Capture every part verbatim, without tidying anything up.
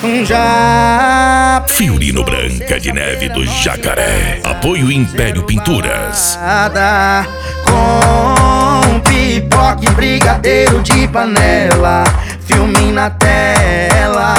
Já Fiorino Branca de Neve do Jacaré. Apoio Império Pinturas. Com pipoca e brigadeiro de panela, filme na tela.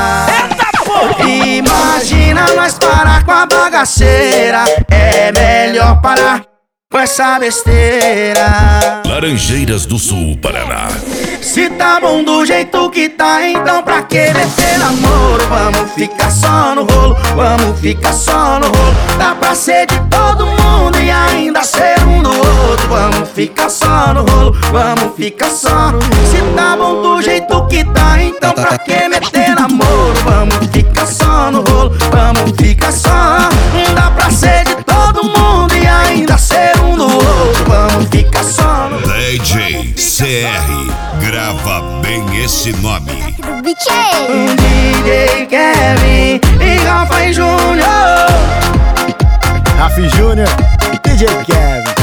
Imagina nós parar com a bagaceira. É melhor parar com essa besteira. Laranjeiras do Sul, Paraná. Se tá bom do jeito que tá, então pra que meter namoro? Vamos ficar só no rolo, vamos ficar só no rolo. Dá pra ser de todo mundo e ainda ser um do outro. Vamos ficar só no rolo, vamos ficar só no rolo. Se tá bom do jeito que tá, então pra que meter namoro? Vamos ficar só no rolo, vamos ficar só. Dá pra ser de todo mundo e ainda ser um do outro. Vamos ficar só no rolo. D J C R, grava bem esse nome. D J Kevin e Rafa e Júnior. Rafa e Júnior, D J Kevin.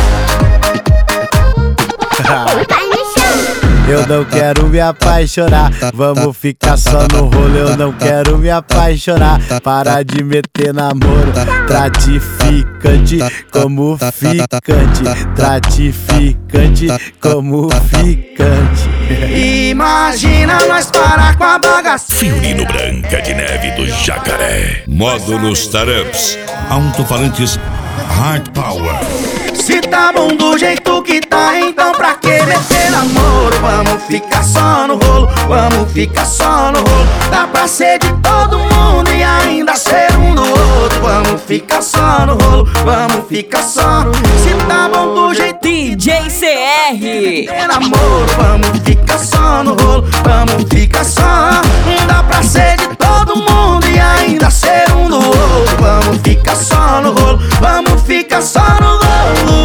Eu não quero me apaixonar, vamos ficar só no rolo. Eu não quero me apaixonar, para de meter namoro. Tratificante como ficante, tratificante como ficante. Imagina nós parar com a bagaceira. Fiorino Branca de Neve do Jacaré. Módulos Tarups, alto-falantes Hard Power. Se tá bom do jeito que tá, então pra que meter namoro? Vamos ficar só no rolo, vamos ficar só no rolo. Dá pra ser de todo mundo e ainda ser um do outro. Vamos ficar só no rolo, vamos ficar só no rolo. Se tá bom do jeito D J C R, meter namoro, vamos ficar só no rolo, vamos ficar só. Dá pra ser de todo mundo e ainda ser um do outro. Vamos ficar só no rolo, vamos ficar só no rolo.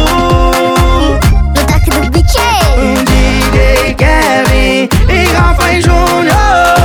No toque do beat. D J Kevin e Rafa e Júnior.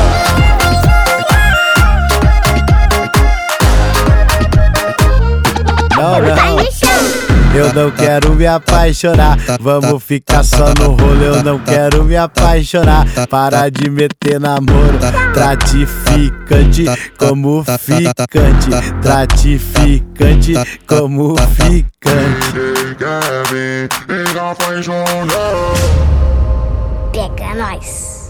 Não, não, eu não quero me apaixonar, vamos ficar só no rolo. Eu não quero me apaixonar, para de meter namoro. Tratificante como ficante, tratificante como ficante. Pega nós.